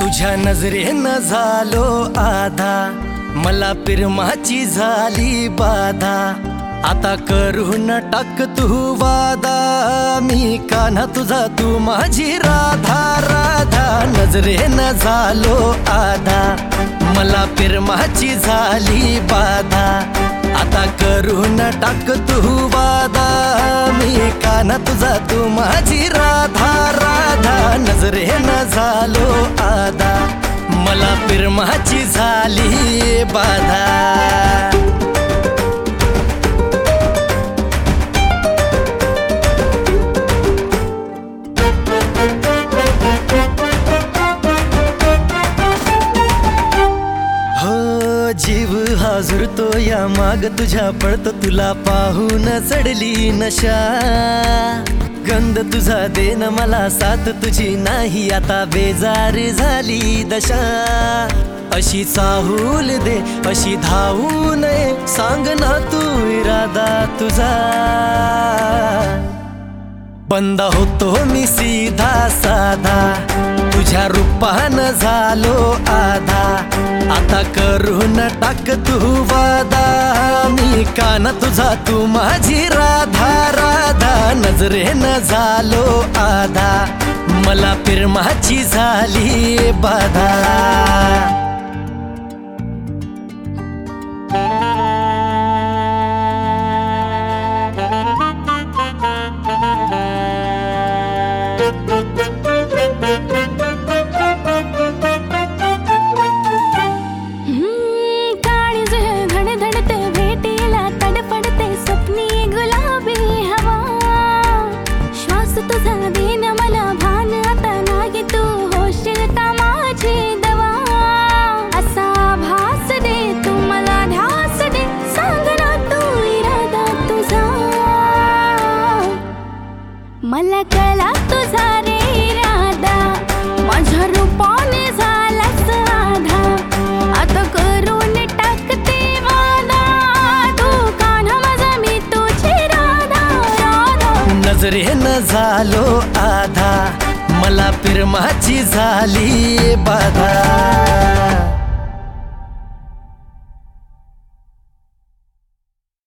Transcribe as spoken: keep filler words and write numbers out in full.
तुझ्या नजरेनं झालो आधा, मला प्रेमाची झाली बाधा। आता करून टाक तू वादा, मी कान्हा तुझा तू माझी राधा राधा। नजरेनं झालो आधा, मला प्रेमाची झाली बाधा। आता करून टाक तू वादा, मी कान्हा तुझा तू माझी राधा राधा। नजरेनं झालो आधा, मला प्रेमाची झाली बाधा। जीव हाजुरतो या माग तुझ्या, पडतो तुला पाहून चढली नशा। गंध तुझा देन मला साथ तुझी नाही, आता बेजार झाली दशा। अशी चाहूल दे अशी धावू नये, सांग ना तू इरादा तुझा। बंद होतो मी सीधा साधा, तुझ्या रूपानं झालो आधा। आता करून टाक तू वादा, मी कान्हा तुझा तू माझी राधा राधा। नजरेनं झालो आधा, मला प्रेमाची झाली बाधा। मला कळला तुझा रे इरादा, माझ्या रूपाने झालास आधा। आता करून टाकते वादा, तू कान्हा माझा मी तुझी राधा राधा। नजरेनं झालो आधा, मला प्रेमाची झाली बाधा।